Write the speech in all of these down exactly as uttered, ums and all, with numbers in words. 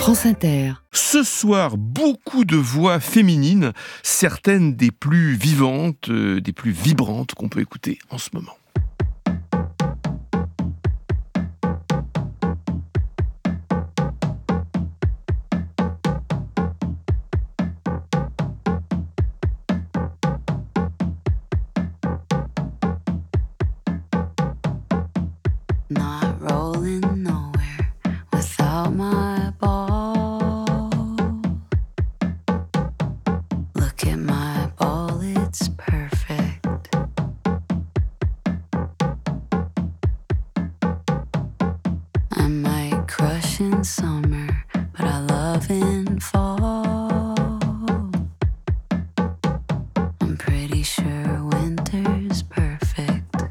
France Inter. Ce soir, beaucoup de voix féminines, certaines des plus vivantes, euh, des plus vibrantes qu'on peut écouter en ce moment. Not rolling nowhere without my ball. Look at my ball, it's perfect. I might crush in summer, but I love in fall. I'm pretty sure winter's perfect.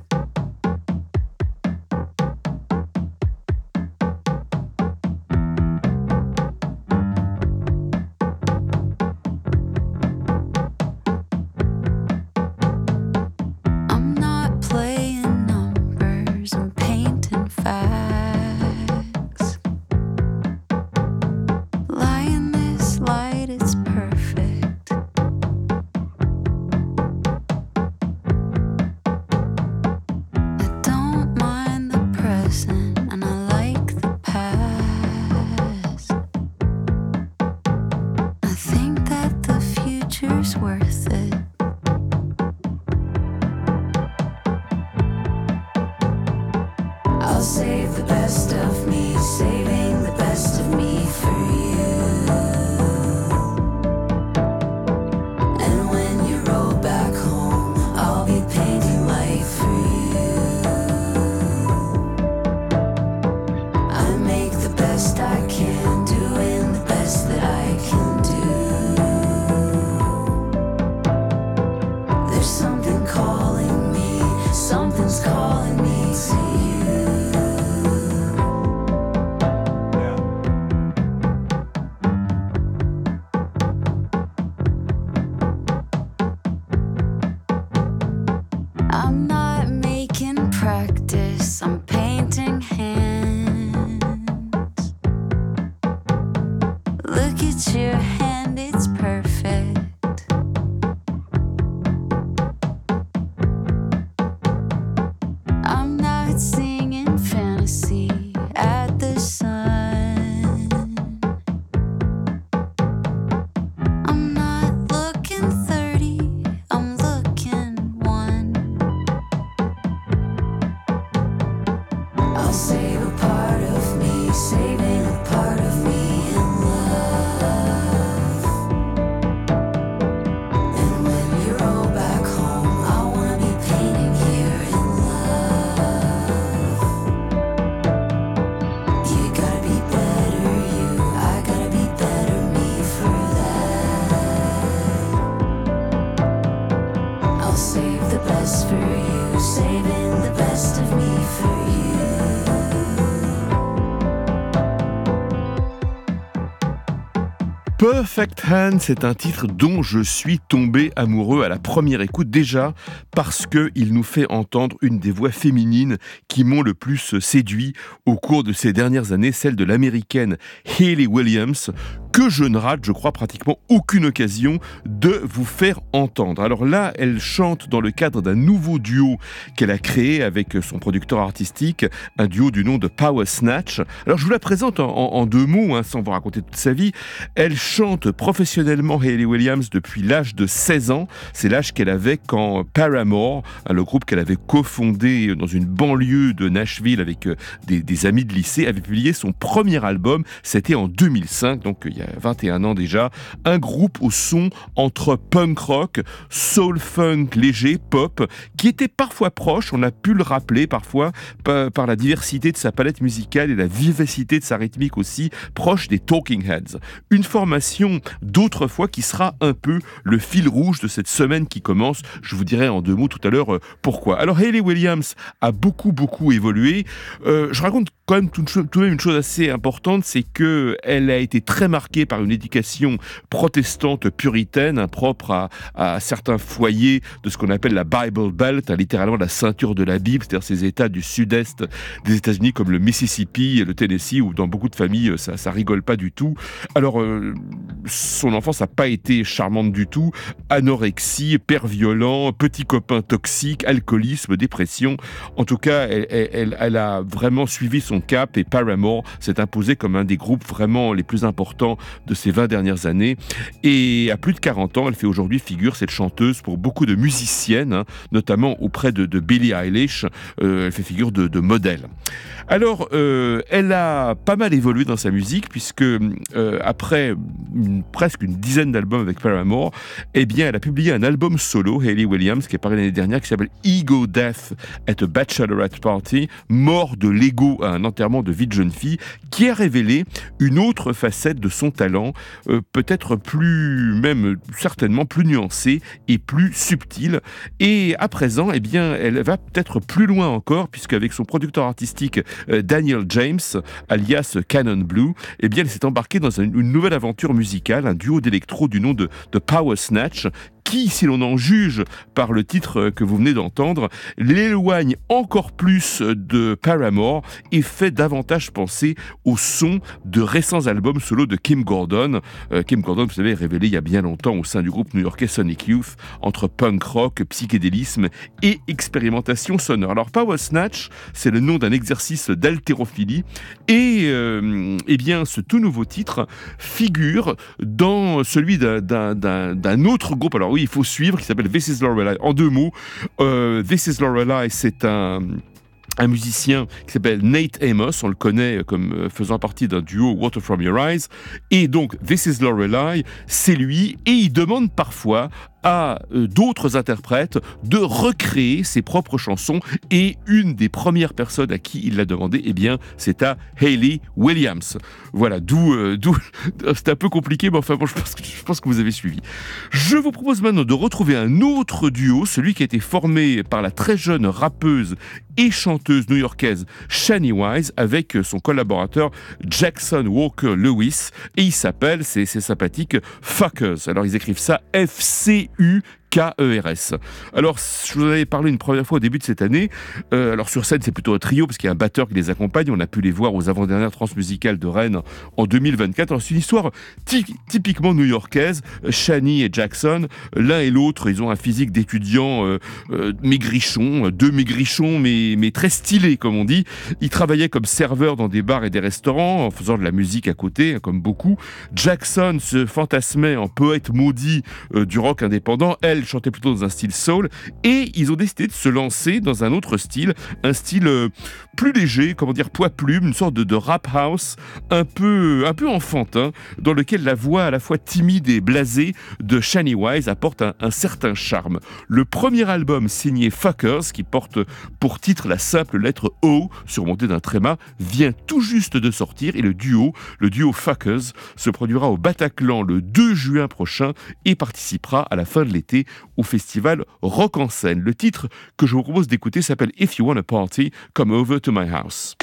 I'm not playing numbers, I'm painting facts. Lying this light, it's perfect. I don't mind the present, and I like the past. I think that the future's worth it. I'll save the best of me, saving the best of me for you. And when you roll back home, I'll be painting light for you. I make the best I can, doing the best that I can do. There's something calling me, something's calling me to you. I'm not making practice, I'm painting hands. Look at your hand, it's perfect. I'm not singing fantasy at the sun. I'm not looking thirty, I'm looking one. I'll save a part of me, saving a part of me in love. And when you roll back home, I wanna be painting here in love. You gotta be better, you, I gotta be better, me for that. I'll save the best for you, saving the best of me for you. Perfect Hand, c'est un titre dont je suis tombé amoureux à la première écoute, déjà parce qu'il nous fait entendre une des voix féminines qui m'ont le plus séduit au cours de ces dernières années, celle de l'américaine Hayley Williams, que je ne rate, je crois, pratiquement aucune occasion de vous faire entendre. Alors là, elle chante dans le cadre d'un nouveau duo qu'elle a créé avec son producteur artistique, un duo du nom de Power Snatch. Alors je vous la présente en, en, en deux mots, hein, sans vous raconter toute sa vie. Elle chante professionnellement Hayley Williams depuis l'âge de seize ans. C'est l'âge qu'elle avait quand Paramore, hein, le groupe qu'elle avait cofondé dans une banlieue de Nashville avec euh, des, des amis de lycée, avait publié son premier album. C'était en deux mille cinq, donc il y a vingt et un ans déjà. Un groupe au son entre punk rock, soul funk léger, pop, qui était parfois proche, on a pu le rappeler parfois, par, par la diversité de sa palette musicale et la vivacité de sa rythmique aussi, proche des Talking Heads. Une formation d'autrefois qui sera un peu le fil rouge de cette semaine qui commence. Je vous dirai en deux mots tout à l'heure euh, pourquoi. Alors Hayley Williams a beaucoup beaucoup évolué. Euh, je raconte quand même tout, tout de même une chose assez importante, c'est qu'elle a été très marquée par une éducation protestante puritaine, hein, propre à, à certains foyers de ce qu'on appelle la Bible Belt, hein, littéralement la ceinture de la Bible, c'est-à-dire ces États du sud-est des États-Unis comme le Mississippi et le Tennessee, où dans beaucoup de familles ça, ça rigole pas du tout. Alors euh, son enfance n'a pas été charmante du tout. Anorexie, père violent, petit copain toxique, alcoolisme, dépression. En tout cas, elle, elle, elle a vraiment suivi son cap et Paramore s'est imposé comme un des groupes vraiment les plus importants de ces vingt dernières années. Et à plus de quarante ans, elle fait aujourd'hui figure, cette chanteuse, pour beaucoup de musiciennes, hein, notamment auprès de, de Billie Eilish. Euh, elle fait figure de, de modèle. Alors, euh, elle a pas mal évolué dans sa musique, puisque euh, après une, presque une dizaine d'albums avec Paramore, eh bien, elle a publié un album solo, Hayley Williams, qui est paru l'année dernière, qui s'appelle Ego Death at a Bachelorette Party, mort de l'ego à un enterrement de vie de jeune fille, qui a révélé une autre facette de son talent, euh, peut-être plus, même certainement plus nuancée et plus subtile. Et à présent, eh bien, elle va peut-être plus loin encore, puisque avec son producteur artistique euh, Daniel James, alias Canon Blue, eh bien, elle s'est embarquée dans une, une nouvelle aventure musicale, un duo d'électro du nom de, de Power Snatch, qui, si l'on en juge par le titre que vous venez d'entendre, l'éloigne encore plus de Paramore et fait davantage penser au son de récents albums solo de Kim Gordon. Euh, Kim Gordon, vous savez, est révélé il y a bien longtemps au sein du groupe new-yorkais Sonic Youth, entre punk rock, psychédélisme et expérimentation sonore. Alors Power Snatch, c'est le nom d'un exercice d'haltérophilie et euh, eh bien, ce tout nouveau titre figure dans celui d'un, d'un, d'un, d'un autre groupe. Alors oui, il faut suivre, qui s'appelle This Is Lorelai. En deux mots, euh, This Is Lorelai, c'est un... un musicien qui s'appelle Nate Amos, on le connaît comme faisant partie d'un duo Water From Your Eyes, et donc This Is Lorelai, c'est lui, et il demande parfois à euh, d'autres interprètes de recréer ses propres chansons, et une des premières personnes à qui il l'a demandé, eh bien, c'est à Hayley Williams. Voilà, d'où, euh, d'où c'est un peu compliqué, mais enfin bon, je pense, que, je pense que vous avez suivi. Je vous propose maintenant de retrouver un autre duo, celui qui a été formé par la très jeune rappeuse et chanteuse new-yorkaise Shani Wise avec son collaborateur Jackson Walker Lewis, et il s'appelle, c'est, c'est sympathique, Fuckers. Alors ils écrivent ça F C U K E R S. Alors, je vous en avais parlé une première fois au début de cette année. Euh, alors, sur scène, c'est plutôt un trio, parce qu'il y a un batteur qui les accompagne. On a pu les voir aux avant-dernières transmusicales de Rennes en deux mille vingt-quatre. Alors, c'est une histoire ty- typiquement new-yorkaise. Shani et Jackson, l'un et l'autre, ils ont un physique d'étudiants euh, euh, maigrichons, deux maigrichons, mais, mais très stylés, comme on dit. Ils travaillaient comme serveurs dans des bars et des restaurants, en faisant de la musique à côté, comme beaucoup. Jackson se fantasmait en poète maudit euh, du rock indépendant. Elle chantait plutôt dans un style soul, et ils ont décidé de se lancer dans un autre style, un style euh, plus léger, comment dire, poids-plume, une sorte de, de rap house un peu, un peu enfantin, dans lequel la voix à la fois timide et blasée de Shani Wise apporte un, un certain charme. Le premier album signé Fuckers, qui porte pour titre la simple lettre O surmontée d'un tréma, vient tout juste de sortir, et le duo, le duo Fuckers, se produira au Bataclan le deux juin prochain et participera à la fin de l'été au festival Rock en Scène. Le titre que je vous propose d'écouter s'appelle If You Want a Party, Come Over to My House.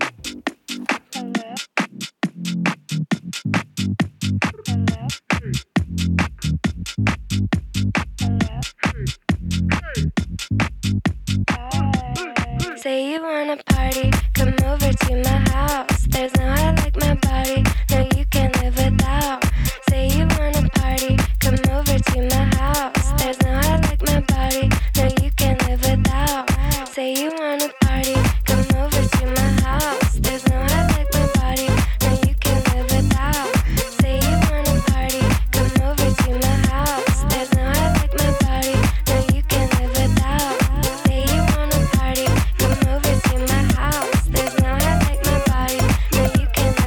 Say you wanna party, come over to my house. There's no I like my body, no you can't live without. Say you wanna party, come over to my house. There's no I like my body, no you can't live without. Say you wanna party, come over to my house. There's no I like my body, no you can't live without. Say you wanna party, come over to my house. There's no I like my body, no you can't live without. Say you wanna party, come over to my house. There's no I like my body, no you can't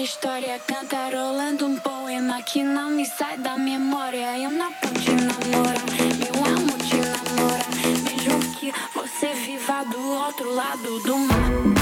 história, cantarolando um poema que não me sai da memória. Eu não pude namorar, meu amor te namora, mesmo que você viva do outro lado do mar.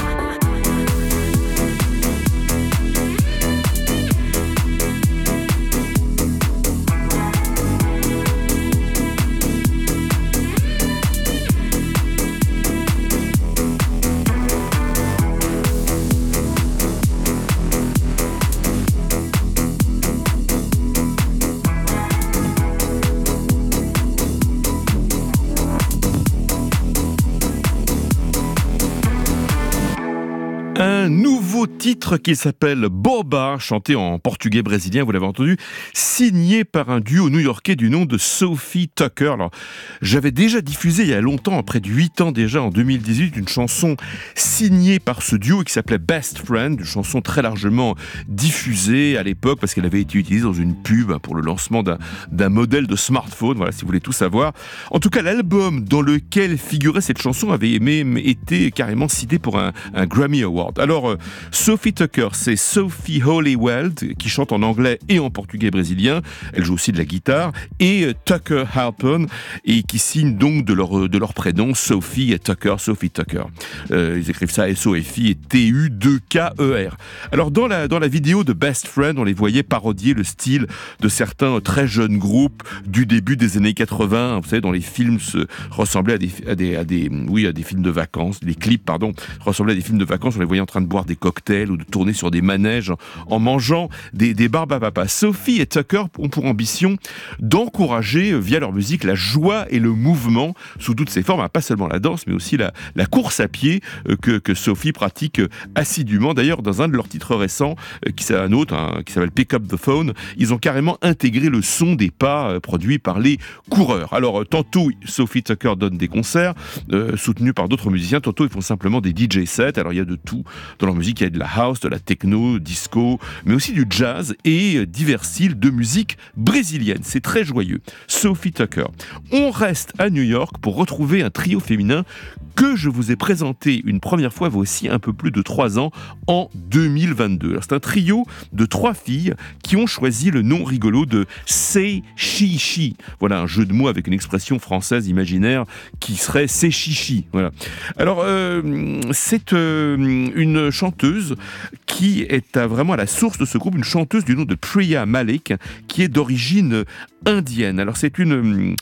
Un nouveau titre qui s'appelle Boba, chanté en portugais brésilien, vous l'avez entendu, signé par un duo new-yorkais du nom de Sophie Tucker. Alors, j'avais déjà diffusé il y a longtemps, près de huit ans déjà, en deux mille dix-huit, une chanson signée par ce duo qui s'appelait Best Friend, une chanson très largement diffusée à l'époque parce qu'elle avait été utilisée dans une pub pour le lancement d'un, d'un modèle de smartphone, voilà, si vous voulez tout savoir. En tout cas, l'album dans lequel figurait cette chanson avait même été carrément cité pour un, un Grammy Award. Alors, euh, Sophie Tucker, c'est Sophie Hollyweld qui chante en anglais et en portugais brésilien. Elle joue aussi de la guitare. Et euh, Tucker Halpern, et qui signent donc de leur, de leur prénom Sophie et Tucker, Sophie Tucker. Euh, ils écrivent ça S O F I et T U deux K E R. Alors, dans la, dans la vidéo de Best Friend, on les voyait parodier le style de certains très jeunes groupes du début des années quatre-vingts. Vous savez, dans les films se ressemblaient à des, à des, à des, oui, à des films de vacances, les clips, pardon, ressemblaient à des films de vacances. On les voyait en train de boire des cocktails ou de tourner sur des manèges en mangeant des, des barbes à papa. Sophie et Tucker ont pour ambition d'encourager via leur musique la joie et le mouvement sous toutes ses formes, pas seulement la danse mais aussi la, la course à pied que, que Sophie pratique assidûment. D'ailleurs, dans un de leurs titres récents, qui c'est un autre, hein, qui s'appelle Pick Up the Phone, ils ont carrément intégré le son des pas produits par les coureurs. Alors, tantôt Sophie Tucker donne des concerts euh, soutenus par d'autres musiciens, tantôt ils font simplement des D J sets. Alors il y a de tout dans leur musique, il y a de la house, de la techno, disco, mais aussi du jazz et divers styles de musique brésilienne. C'est très joyeux. Sophie Tucker. On reste à New York pour retrouver un trio féminin que je vous ai présenté une première fois, voici un peu plus de trois ans, en deux mille vingt-deux. Alors, c'est un trio de trois filles qui ont choisi le nom rigolo de Say She She. Voilà un jeu de mots avec une expression française imaginaire qui serait C'est Chichi. Voilà. Alors, euh, c'est euh, une chanteuse qui est à, vraiment à la source de ce groupe, une chanteuse du nom de Priya Malik, qui est d'origine indienne. Alors c'est une,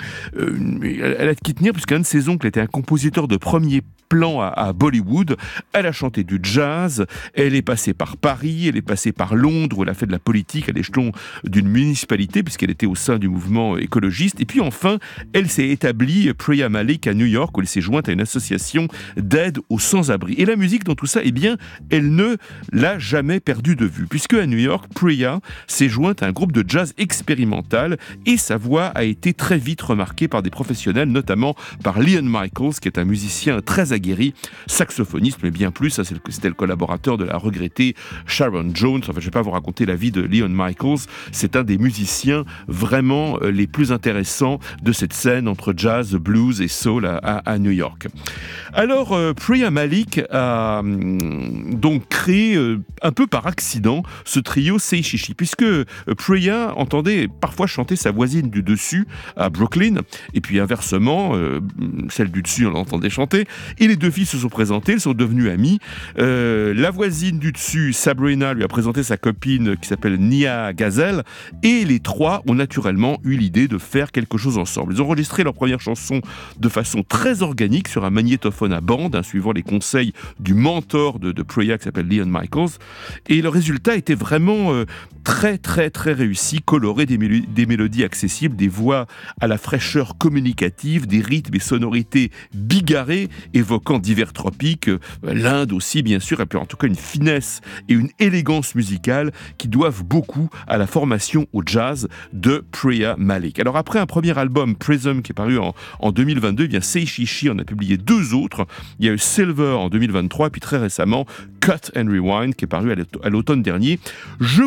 euh, elle a de qui tenir puisqu'un de ses oncles était un compositeur de premier plan à, à Bollywood. Elle a chanté du jazz, elle est passée par Paris, elle est passée par Londres où elle a fait de la politique à l'échelon d'une municipalité puisqu'elle était au sein du mouvement écologiste. Et puis enfin, elle s'est établie, Priya Malik, à New York où elle s'est jointe à une association d'aide aux sans-abri. Et la musique dans tout ça, eh bien, elle ne l'a jamais perdue de vue puisque à New York, Priya s'est jointe à un groupe de jazz expérimental et sa voix a été très vite remarquée par des professionnels, notamment par Leon Michaels, qui est un musicien très aguerri, saxophoniste, mais bien plus, ça c'était le collaborateur de la regrettée Sharon Jones. Enfin, je ne vais pas vous raconter la vie de Leon Michaels, c'est un des musiciens vraiment les plus intéressants de cette scène entre jazz, blues et soul à, à, à New York. Alors, euh, Priya Malik a hum, donc créé, euh, un peu par accident, ce trio Say She She, puisque euh, Priya entendait parfois chanter sa voisine du dessus à Brooklyn, et puis inversement, euh, celle du dessus, on l'entendait chanter, et les deux filles se sont présentées, elles sont devenues amies. Euh, la voisine du dessus, Sabrina, lui a présenté sa copine qui s'appelle Nia Gazelle, et les trois ont naturellement eu l'idée de faire quelque chose ensemble. Ils ont enregistré leur première chanson de façon très organique sur un magnétophone à bande, hein, suivant les conseils du mentor de, de Priya qui s'appelle Leon Michaels, et le résultat était vraiment euh, très très très réussi, coloré, des, mélo- des mélodies accessibles, des voix à la fraîcheur communicative, des rythmes et sonorités bigarrés évoquant divers tropiques, euh, l'Inde aussi bien sûr, et puis en tout cas une finesse et une élégance musicale qui doivent beaucoup à la formation au jazz de Priya Malik. Alors après un premier album, Prism, qui est paru en, en deux mille vingt-deux, eh bien Say She She en a publié deux autres. Il y a eu Silver en deux mille vingt-trois, et puis très récemment Cut and Rewind, qui est paru à l'automne dernier. Je vous propose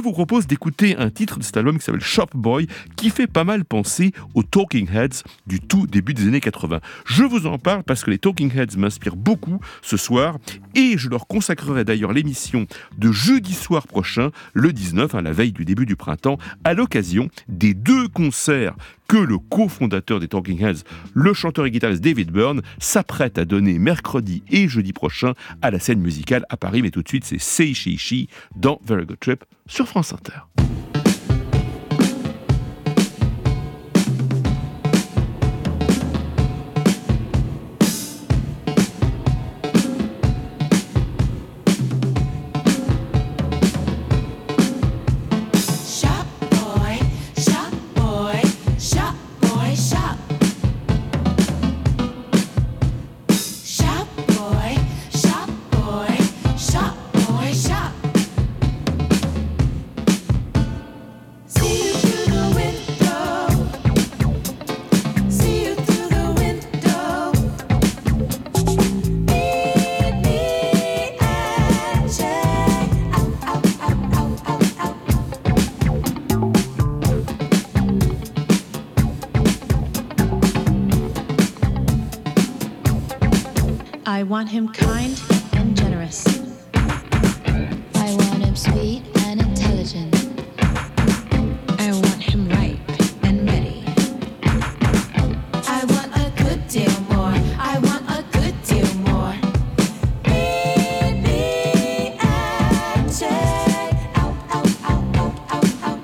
propose d'écouter un titre de cet album qui s'appelle Shop Boy, qui fait pas mal penser aux Talking Heads du tout début des années quatre-vingts. Je vous en parle parce que les Talking Heads m'inspirent beaucoup ce soir et je leur consacrerai d'ailleurs l'émission de jeudi soir prochain, le dix-neuf, à la veille du début du printemps, à l'occasion des deux concerts que le cofondateur des Talking Heads, le chanteur et guitariste David Byrne, s'apprête à donner mercredi et jeudi prochain à la scène musicale à Paris. Mais tout de suite, c'est Say She She dans Very Good Trip sur France Inter. I want him kind and generous. I want him sweet and intelligent. I want him ripe and ready. I want a good deal more. I want a good deal more. Meet me at check out, out, out, out, out, out.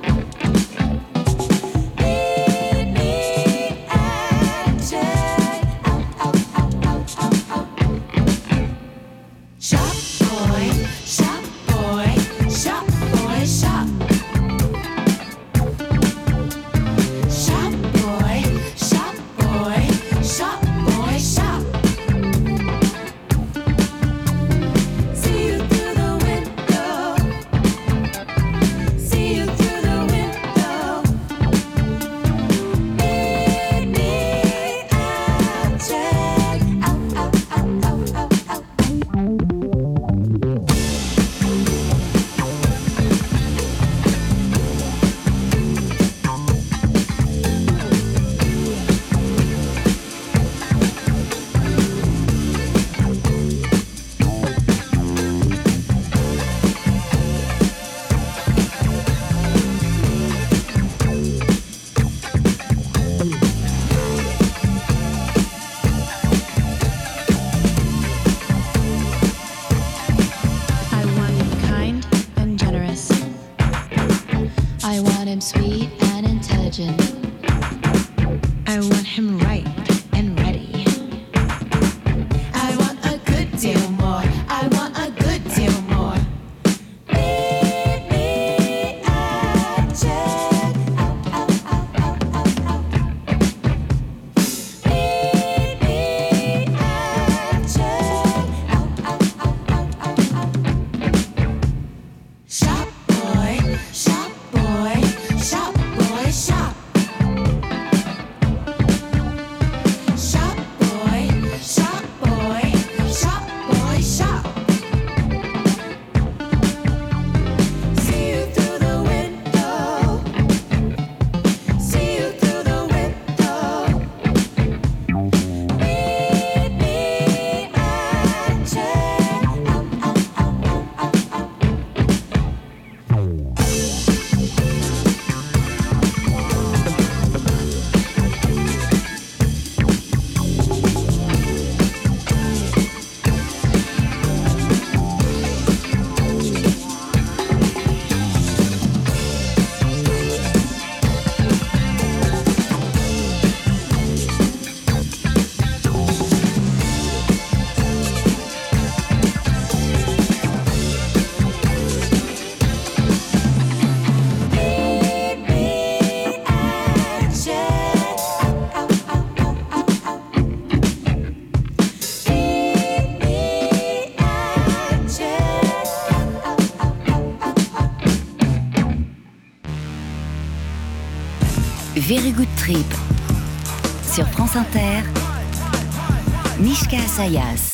Meet me at check out, out, out, out, out, out. Shop boy, shop boy, shop boy, shop. Shop boy, shop boy, shop boy, shop. See you through the window. See you through the window. Meet me at check out, out, out, out, out, out. I want him kind and generous. I want him sweet and intelligent. I want him ripe and ready. I want a good deal more. I want a good deal more. Meet me at check out, out, out, out, out, out. Meet me at check out, out, out, out, out, out. Shop boy, shop boy, shop boy, shop. Shop boy, shop boy, shop boy, shop. See you through the window. See you through the window. Meet me at check out, out, out, out, out, out. Meet me at check out, out, out, out, out, out. Meet me at check out, out, out, out, out, out. Very Good Trip sur France Inter. Mishka Asayas.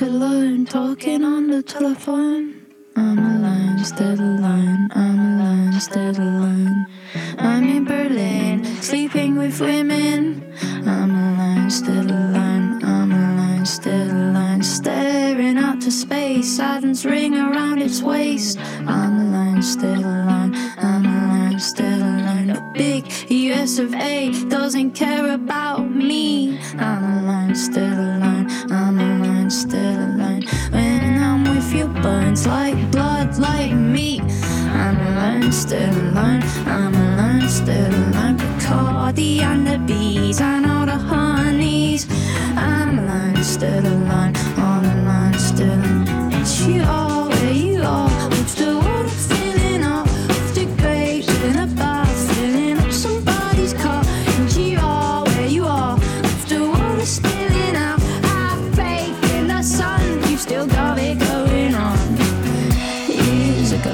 like alone, talking on the telephone. I'm alone, still alone, I'm alone, still alone. I'm in Berlin, sleeping with women. I'm alone, still alone, I'm alone, still alone. Staring out to space, silence ring around its waist. I'm alone, still alone, I'm alone, still alone. A big U S of A doesn't care about me. I'm alone, still alone, I'm alone, still alone. When I'm with you, burns like blood, like meat. I'm alone, still alone, I'm alone, still alone. Bacardi and the bees and all the honeys. I'm alone, still alone, I'm alone, still alone. And you are where you are, with the water filling up, with the grapes in a bath, filling up somebody's cup. And you are where you are, with the water spilling out. Half baked in the sun, you've still got it going on. Years ago,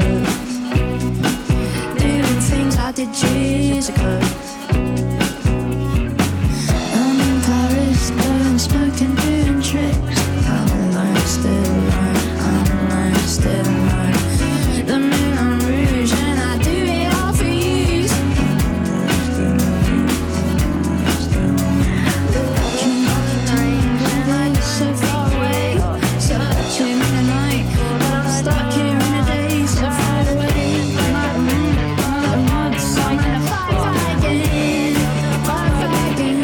doing things I did years ago. I'm in Paris, blowing smoke and doing tricks. I'm alone, still alone, I'm alone, still alone. The Moulin Rouge and I do it all for you. Watching the trains and I get so far away. Searching in the night, but I'm stuck here in the day. So far away, like the mud song and I fight again, fight again.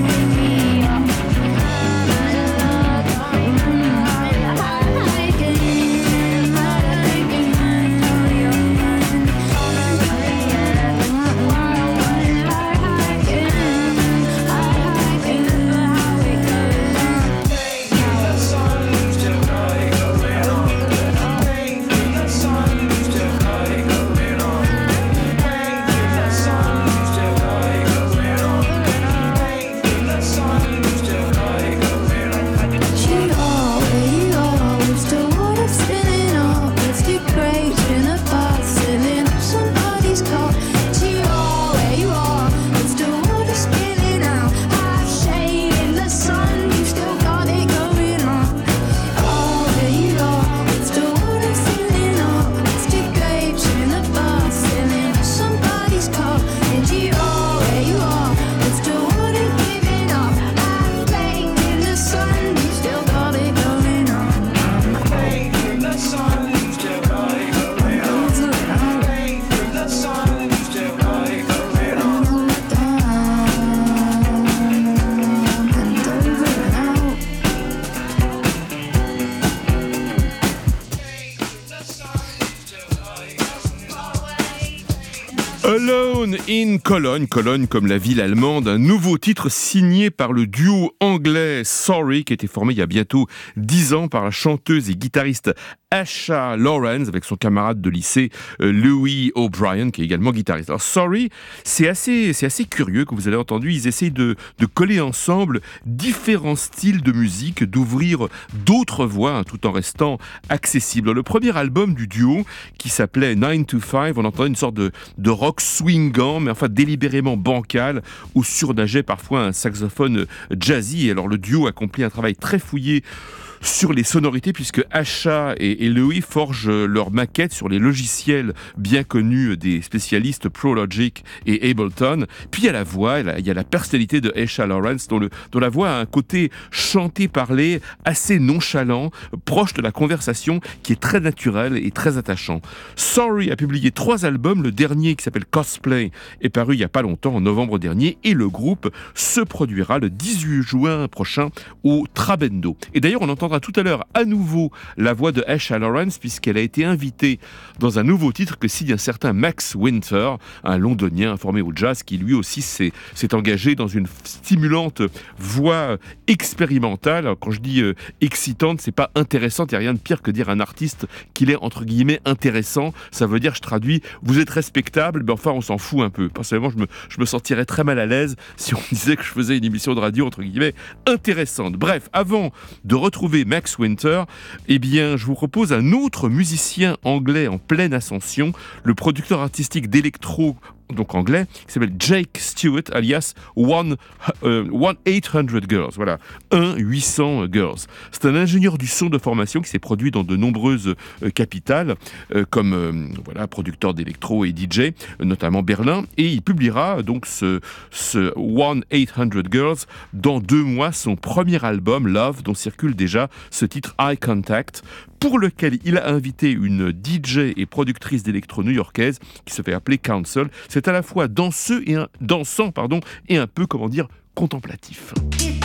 Alone in Cologne, Cologne comme la ville allemande, un nouveau titre signé par le duo anglais Sorry, qui a été formé il y a bientôt dix ans par la chanteuse et guitariste Asha Lawrence avec son camarade de lycée euh, Louis O'Brien, qui est également guitariste. Alors Sorry, c'est assez, c'est assez curieux, que vous avez entendu, ils essayent de, de coller ensemble différents styles de musique, d'ouvrir d'autres voies hein, tout en restant accessible. Dans le premier album du duo, qui s'appelait nine to five, on entendait une sorte de, de rock swingant, mais enfin délibérément bancal, où surnageait parfois un saxophone jazzy. Et alors le duo accomplit un travail très fouillé sur les sonorités, puisque Asha et, et Louis forgent leurs maquettes sur les logiciels bien connus des spécialistes ProLogic et Ableton. Puis il y a la voix, il y a la personnalité de Asha Lawrence, dont, le, dont la voix a un côté chanté-parlé assez nonchalant, proche de la conversation, qui est très naturel et très attachant. Sorry a publié trois albums, le dernier qui s'appelle Cosplay est paru il n'y a pas longtemps, en novembre dernier, et le groupe se produira le dix-huit juin prochain au Trabendo. Et d'ailleurs, on entend tout à l'heure à nouveau la voix de Asha Lawrence, puisqu'elle a été invitée dans un nouveau titre que signe un certain Max Winter, un londonien formé au jazz qui lui aussi s'est, s'est engagé dans une stimulante voix expérimentale. Alors, quand je dis euh, excitante, c'est pas intéressante, il n'y a rien de pire que dire à un artiste qu'il est entre guillemets intéressant. Ça veut dire, je traduis, vous êtes respectable, mais enfin on s'en fout un peu. Personnellement, je me, je me sentirais très mal à l'aise si on disait que je faisais une émission de radio entre guillemets intéressante. Bref, avant de retrouver Max Winter, eh bien, je vous propose un autre musicien anglais en pleine ascension, le producteur artistique d'électro donc anglais, qui s'appelle Jake Stewart, alias One, euh, One eight hundred Girls. Voilà, un huit cents Girls. C'est un ingénieur du son de formation qui s'est produit dans de nombreuses euh, capitales, euh, comme euh, voilà, producteur d'électro et D J, euh, notamment Berlin, et il publiera donc ce, ce One eight hundred Girls dans deux mois, son premier album Love, dont circule déjà ce titre Eye Contact, pour lequel il a invité une D J et productrice d'électro new-yorkaise qui se fait appeler Council. C'est à la fois danseux et un, dansant pardon, et un peu, comment dire, contemplatif.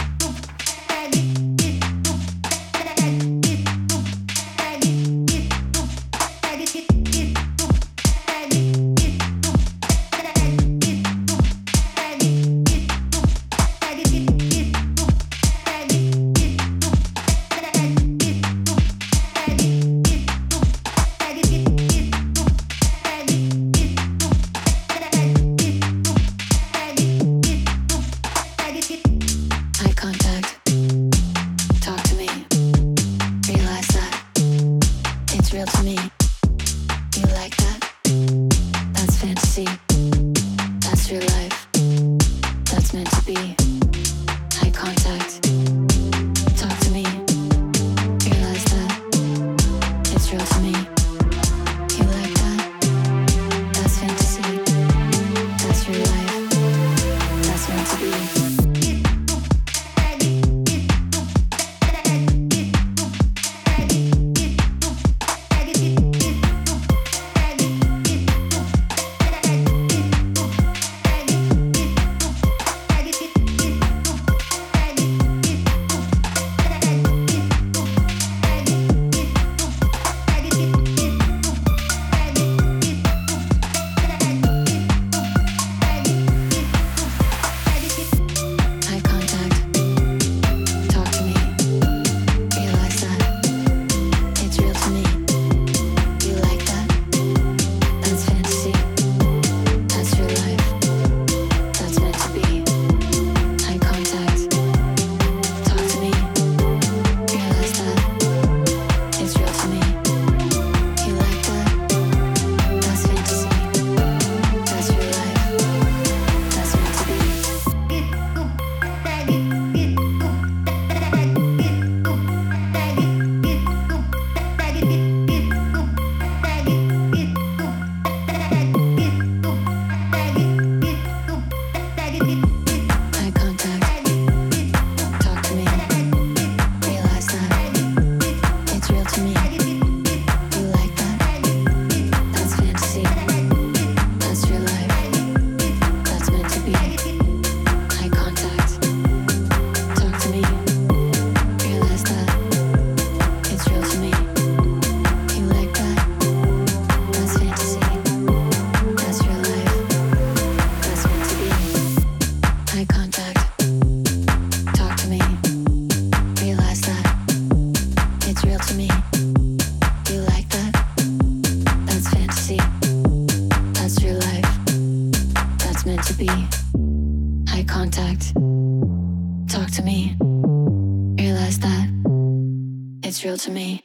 To me.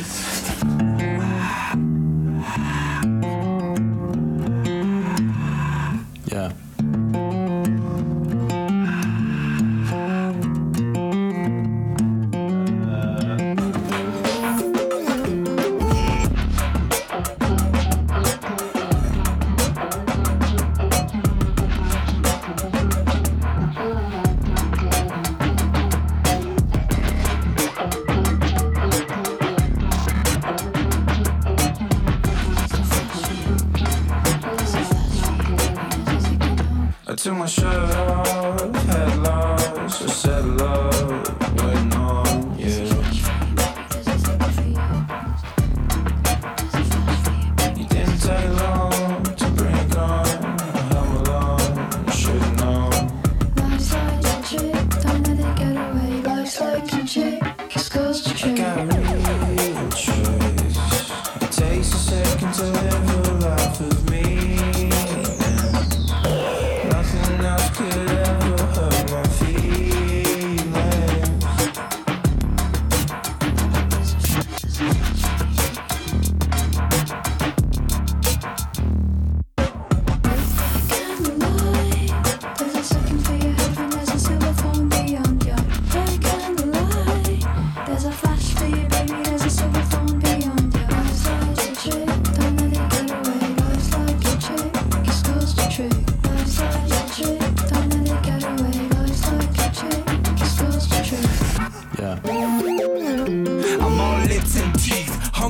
Yeah. Took my shirt off, had lost, just said love, waiting on you. You didn't take long to bring on, I held along, should've known. Life's like a trick, don't let it get away. Life's like a trick, it's goes to trick. I got a real choice. It takes a second to live a life with me. Nothing else could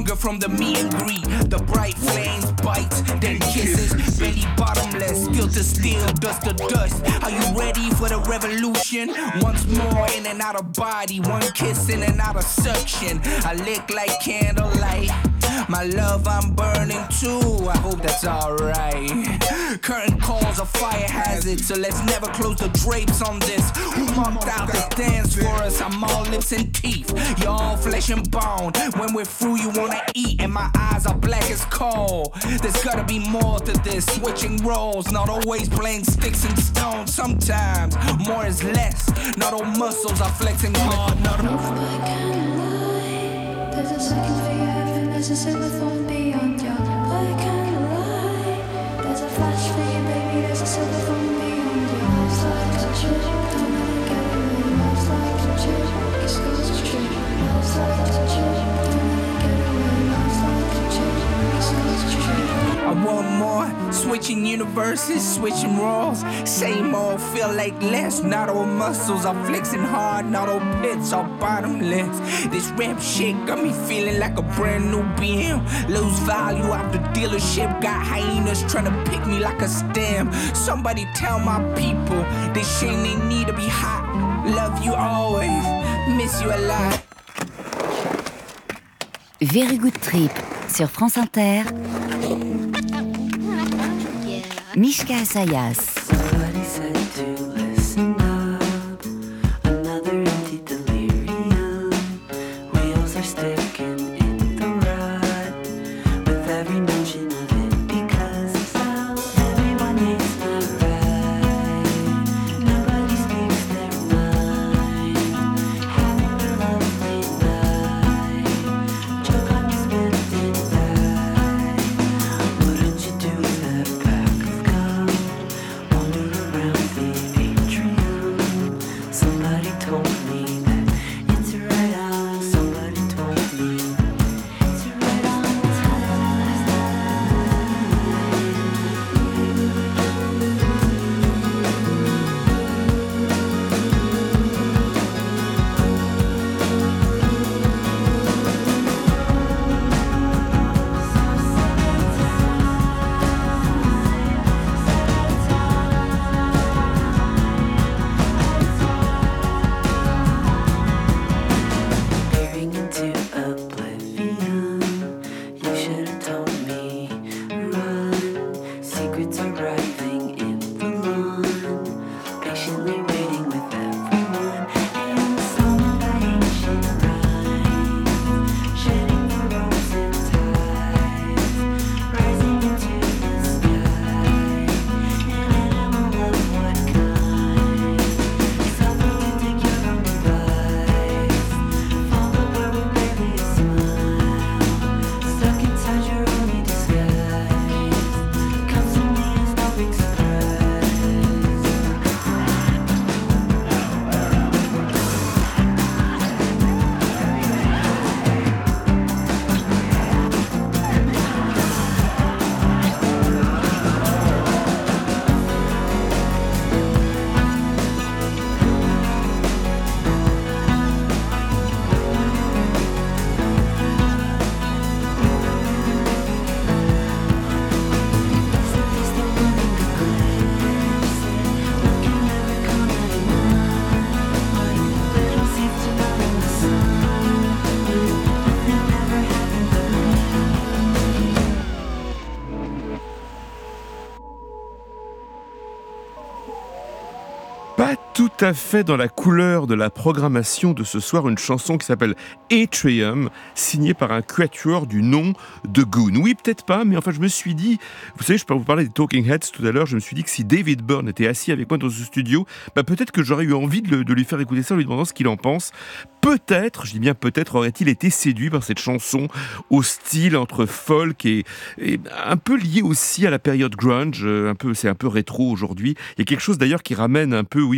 hunger from the meet and greet. The bright flames, bites, then kisses. Belly bottomless, guilt to steel, dust to dust. Are you ready for the revolution? Once more in and out of body, one kiss in and out of suction. I lick like candlelight. My love, I'm burning too. I hope that's alright. Curtain calls a fire hazard, so let's never close the drapes on this. Who marked out the dance for us? I'm all lips and teeth. You're all flesh and bone. When we're through, you wanna eat, and my eyes are black as coal. There's gotta be more to this. Switching roles, not always playing sticks and stones. Sometimes more is less. Not all muscles are flexing hard. Not all. I can't lie. There's a second for your heaven. There's a silver thorn beyond your. I can't lie. There's a flash for you, baby. There's a silver thorn beyond your. Life's like a children, don't let it get away. Life's like a children, it's goes true. Life's like a children, don't let it get away. Life's like a children, it's goes true. I want more. Switching universes, switching roles. Same old, feel like less. Not all muscles are flexing hard. Not all pits are bottomless. This rap shit got me feeling like a brand new B M. Lose value out the dealership. Got hyenas trying to pick me like a stem. Somebody tell my people this shit they need to be hot. Love you always, miss you a lot. Very Good Trip sur France Inter. Mishka Asayas. Somebody said to listen up. Another empty delirium. Wheels are sticking in the rut with every mention of it, because it's how everyone hates me right. Nobody speaks their mind. Having a lovely night. Joke on you spending right. Wouldn't you do that back? Somebody told me that it's right on. Somebody told me it's right on tout à fait dans la couleur de la programmation de ce soir, une chanson qui s'appelle Atrium, signée par un quatuor du nom de Goon. Oui, peut-être pas, mais enfin je me suis dit, vous savez, je peux vous parler des Talking Heads tout à l'heure, je me suis dit que si David Byrne était assis avec moi dans ce studio, bah peut-être que j'aurais eu envie de, le, de lui faire écouter ça en lui demandant ce qu'il en pense. Peut-être, je dis bien peut-être, aurait-il été séduit par cette chanson au style entre folk et, et un peu lié aussi à la période grunge, un peu, c'est un peu rétro aujourd'hui. Il y a quelque chose d'ailleurs qui ramène un peu, oui, en effet,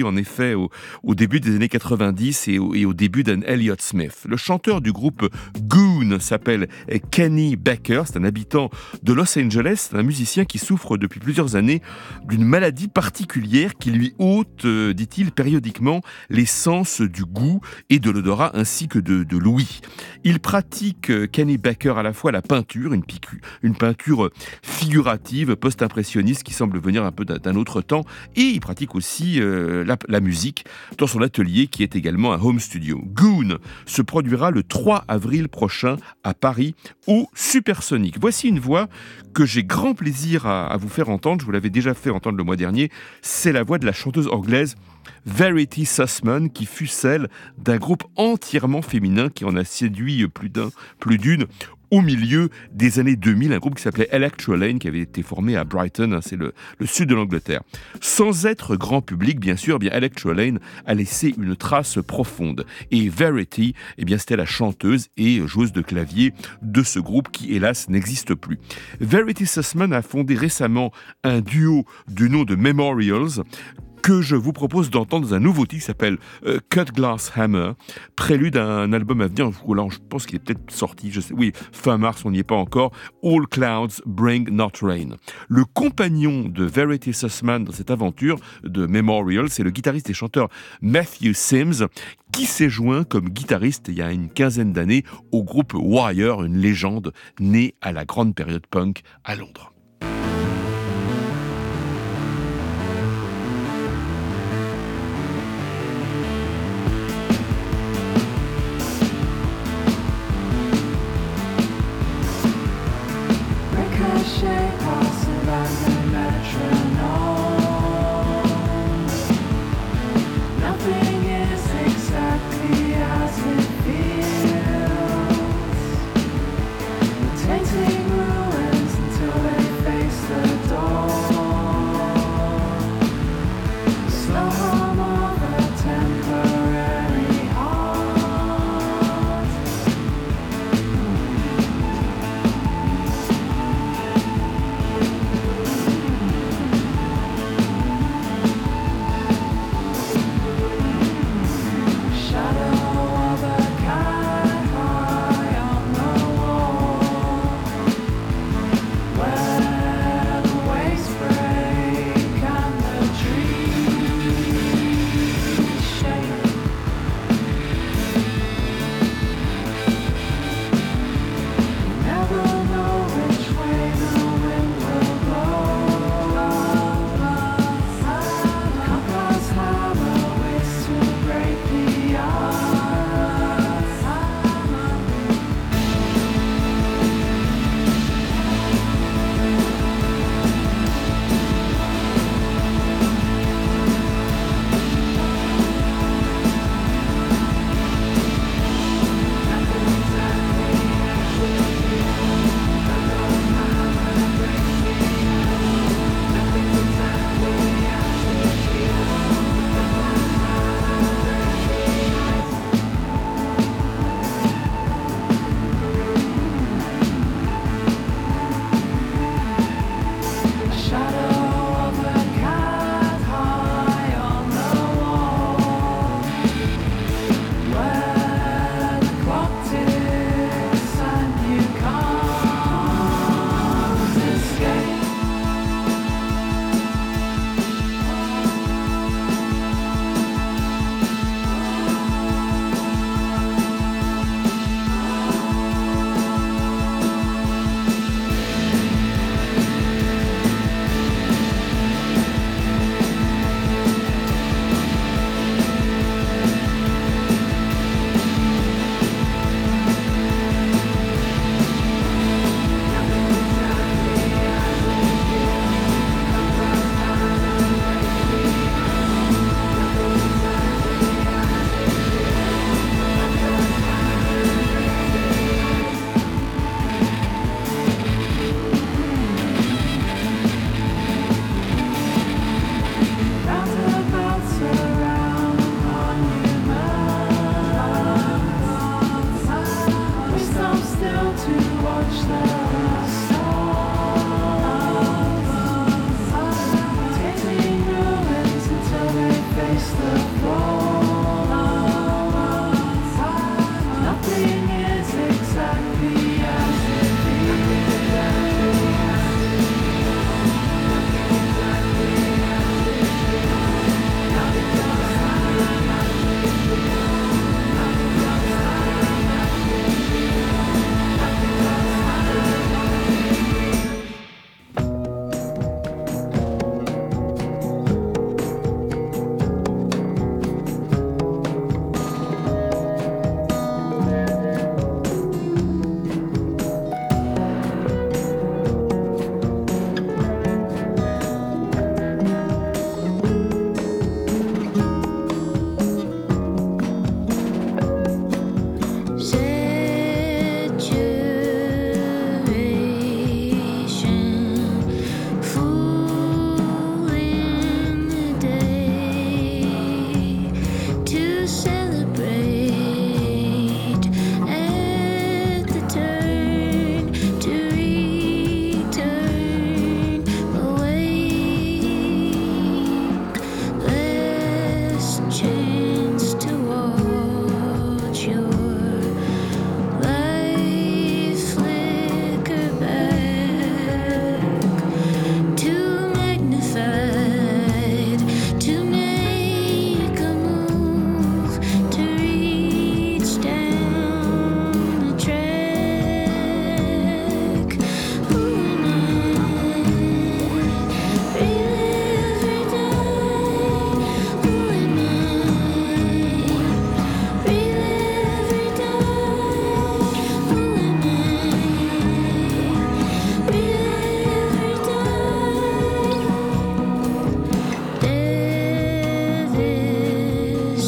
anglais au, au début des années quatre-vingt-dix et au, et au début d'un Elliott Smith. Le chanteur du groupe Goon s'appelle Kenny Baker, c'est un habitant de Los Angeles, c'est un musicien qui souffre depuis plusieurs années d'une maladie particulière qui lui ôte, euh, dit-il, périodiquement les sens du goût et de l'odorat ainsi que de, de l'ouïe. Il pratique, euh, Kenny Baker, à la fois la peinture, une, picu, une peinture figurative, post-impressionniste qui semble venir un peu d'un, d'un autre temps, et il pratique aussi euh, la, la musique dans son atelier qui est également un home studio. Goon se produira le trois avril prochain à Paris au Supersonic. Voici une voix que j'ai grand plaisir à, à vous faire entendre, je vous l'avais déjà fait entendre le mois dernier, c'est la voix de la chanteuse anglaise Verity Sussman, qui fut celle d'un groupe entièrement féminin qui en a séduit plus d'un, plus d'une au milieu des années deux mille, un groupe qui s'appelait Electrolane, qui avait été formé à Brighton, hein, c'est le, le sud de l'Angleterre. Sans être grand public, bien sûr, eh bien Electrolane a laissé une trace profonde. Et Verity, eh bien, c'était la chanteuse et joueuse de clavier de ce groupe qui, hélas, n'existe plus. Verity Sussman a fondé récemment un duo du nom de Memorials, que je vous propose d'entendre dans un nouveau titre qui s'appelle euh, Cut Glass Hammer, prélude à un album à venir, là, je pense qu'il est peut-être sorti, je sais, oui, fin mars, on n'y est pas encore, All Clouds Bring Not Rain. Le compagnon de Verity Sussman dans cette aventure de Memorial, c'est le guitariste et chanteur Matthew Sims, qui s'est joint comme guitariste il y a une quinzaine d'années au groupe Wire, une légende née à la grande période punk à Londres. Tainting ruins until they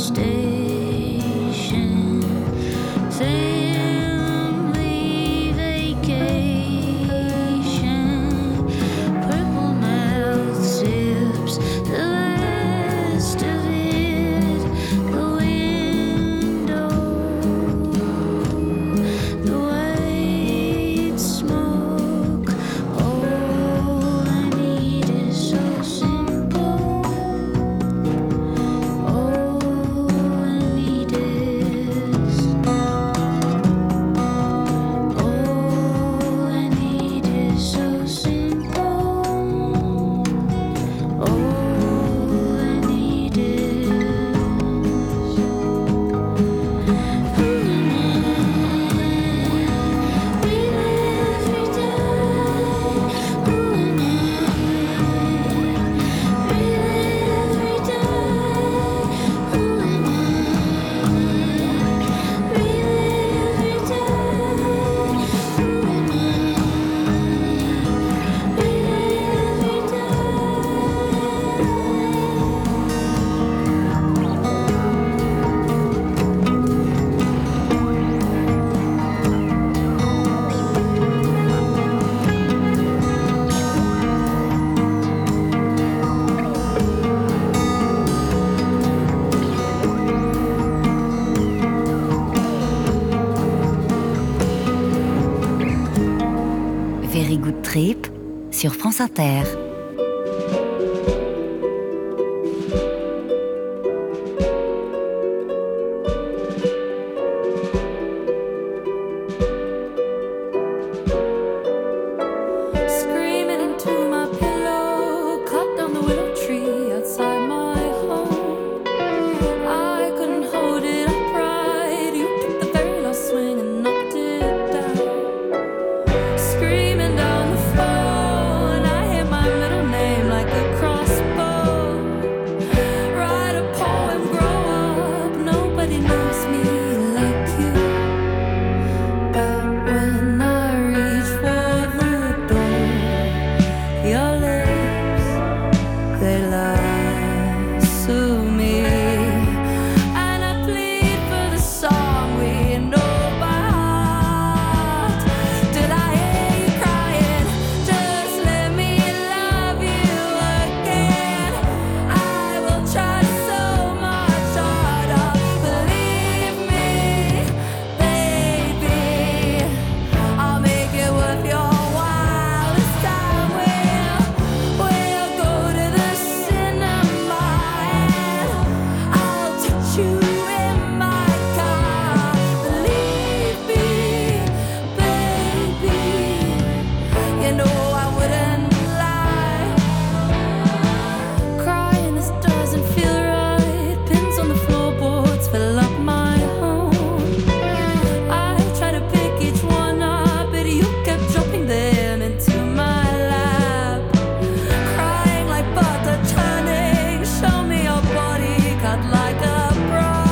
Very Good Trip sur France Inter. Like butter turning, show me your body cut like a bra.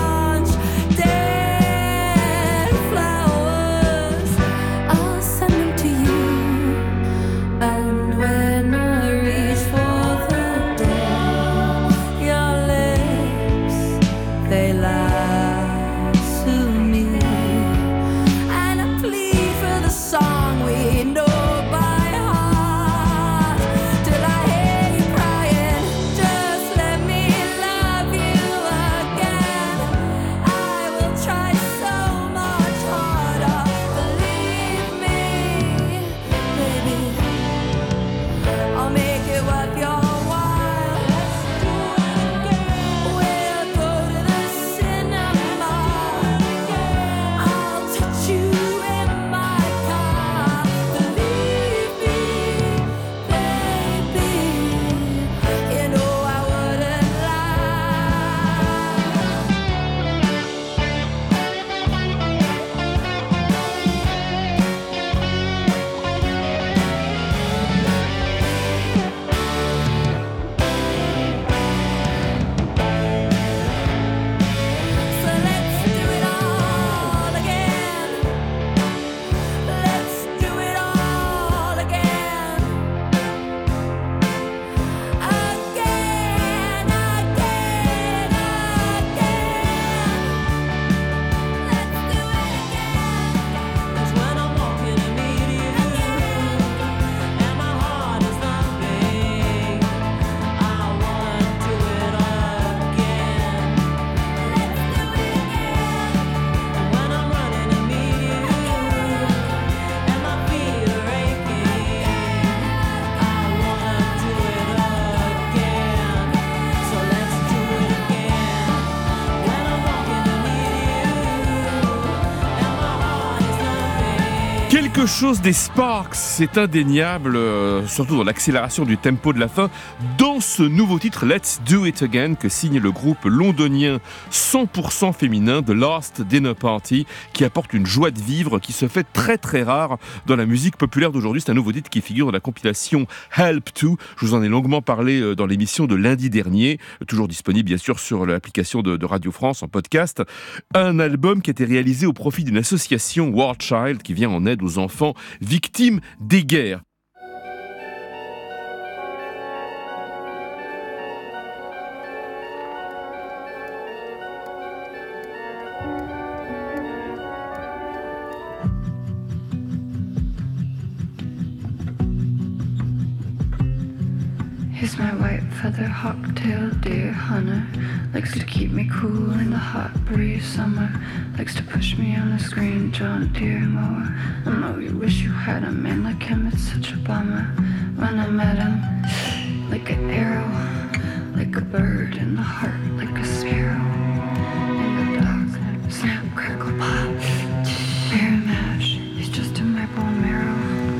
Quelque chose des Sparks, c'est indéniable, euh, surtout dans l'accélération du tempo de la fin, dans ce nouveau titre Let's Do It Again que signe le groupe londonien cent pour cent féminin The Last Dinner Party, qui apporte une joie de vivre qui se fait très très rare dans la musique populaire d'aujourd'hui. C'est un nouveau titre qui figure dans la compilation Help To. Je vous en ai longuement parlé dans l'émission de lundi dernier, toujours disponible bien sûr sur l'application de, de Radio France en podcast. Un album qui a été réalisé au profit d'une association War Child qui vient en aide aux enfants victimes des guerres. He's my white feather hawk-tailed deer hunter. Likes to keep me cool in the hot breeze summer. Likes to push me on a screen John Deere mower. I know you wish you had a man like him, it's such a bummer. When I met him, like an arrow, like a bird in the heart, like a sparrow. In the dark, snap, crackle, pop, bear match, he's just in my bone marrow.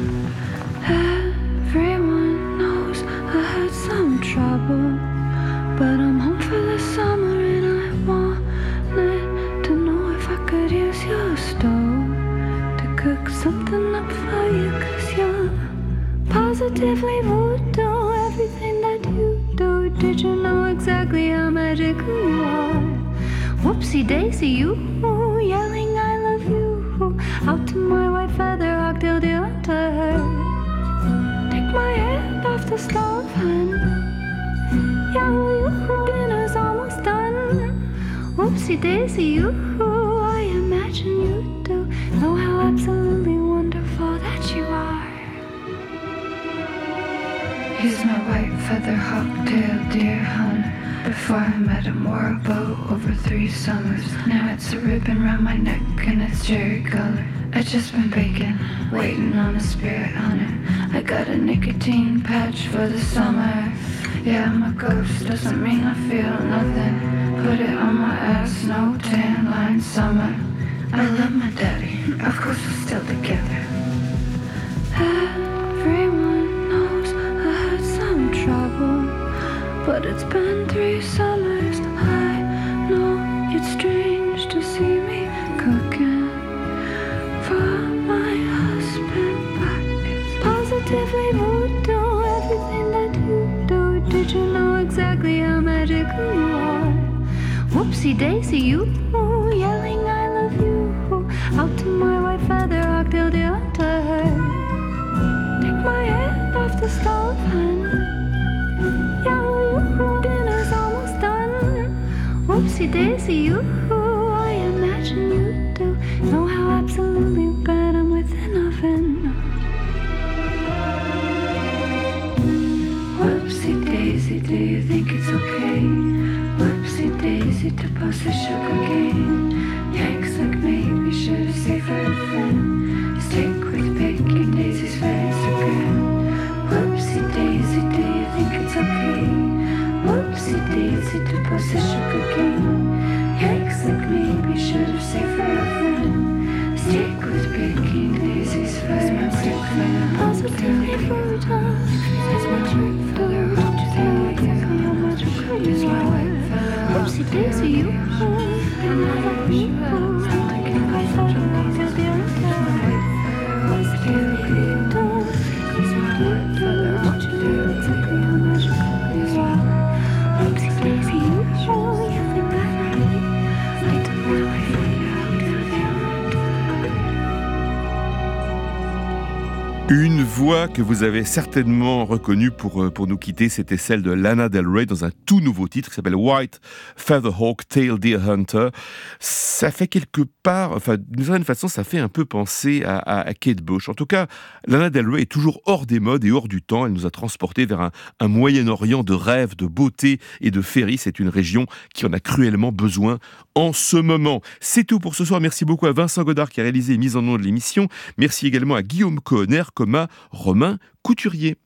Everyone knows I had some trouble, but I'm home for the summer and I wanted to know if I could use your stove to cook something up for you, cause you're positively voodoo, everything that you do. Did you know exactly how magical you are? Whoopsie daisy, you yelling I love you out to my white feather hawk-tailed deer hunter. Take my hand off the stove, hun. Yeah, you dinner's almost done. Whoopsie daisy, you, I imagine you do know how absolutely wonderful that you are. He's my white feather hawk-tailed deer hunter. Before I met him, wore a bow over three summers. Now it's a ribbon round my neck and it's cherry color. I just been baking, waiting on a spirit hunter. I got a nicotine patch for the summer. Yeah, I'm a ghost, doesn't mean I feel nothing. Put it on my ass, no tan line summer. I love my daddy, of course we're still together. Everyone knows I had some trouble, but it's been three summers. I know it's strange to see me cooking for my husband, but it's positively voodoo, everything that you do. Did you know exactly how magical you are? Whoopsie daisy, you yelling I love you out to my white feather hawk-tailed deer hunter. Take my hand off the stove, hun. Yeah, you dinner's almost done. Whoopsie daisy, you, I imagine you do know how absolutely bad I'm with an oven. Whoopsie daisy, do you think it's okay? Whoopsie daisy to bust a sugar cane. Yanks like me, we should have saved for a friend. Steak with bacon, daisy's face again. Whoopsie daisy, do you think it's okay? Whoopsie daisy to bust a sugar cane. Yanks like me, we should have saved for a friend. Steak with bacon, daisy's face again. Positively fertile, it's my drink for the road to the how much I use my white feather. Whoopsie daisy, you and I love you. Sound like a white feather, hawk-tailed deer hunter. Whoopsie daisy, you do, it's my white feather, hawk-tailed deer hunter. Exactly how much I use my whoopsie daisy, you yelling at me. I don't know my feather, hawk-tailed deer hunter. Une voix que vous avez certainement reconnue pour, pour nous quitter, c'était celle de Lana Del Rey dans un tout nouveau titre qui s'appelle White Feather Hawk-tailed Deer Hunter. Ça fait quelque part, enfin d'une certaine façon, ça fait un peu penser à, à, à Kate Bush. En tout cas, Lana Del Rey est toujours hors des modes et hors du temps. Elle nous a transportés vers un, un Moyen-Orient de rêve, de beauté et de féerie. C'est une région qui en a cruellement besoin en ce moment. C'est tout pour ce soir. Merci beaucoup à Vincent Godard qui a réalisé et mis en nom de l'émission. Merci également à Guillaume Cohenner comme à Romain Couturier.